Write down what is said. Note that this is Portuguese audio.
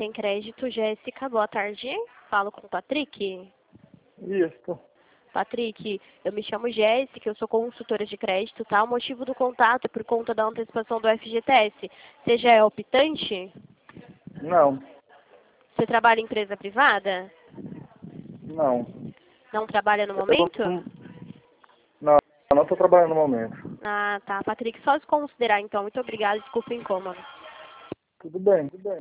Tem Crédito, Jéssica, boa tarde. Falo com o Patrick. Isso. Patrick, eu me chamo Jéssica, eu sou consultora de crédito, tá? O motivo do contato é por conta da antecipação do FGTS. Você já é optante? Não. Você trabalha em empresa privada? Não. Não trabalha no momento? Não, eu não estou trabalhando no momento. Ah, tá. Patrick, só se considerar então. Muito obrigada, desculpa o incômodo. Tudo bem, tudo bem.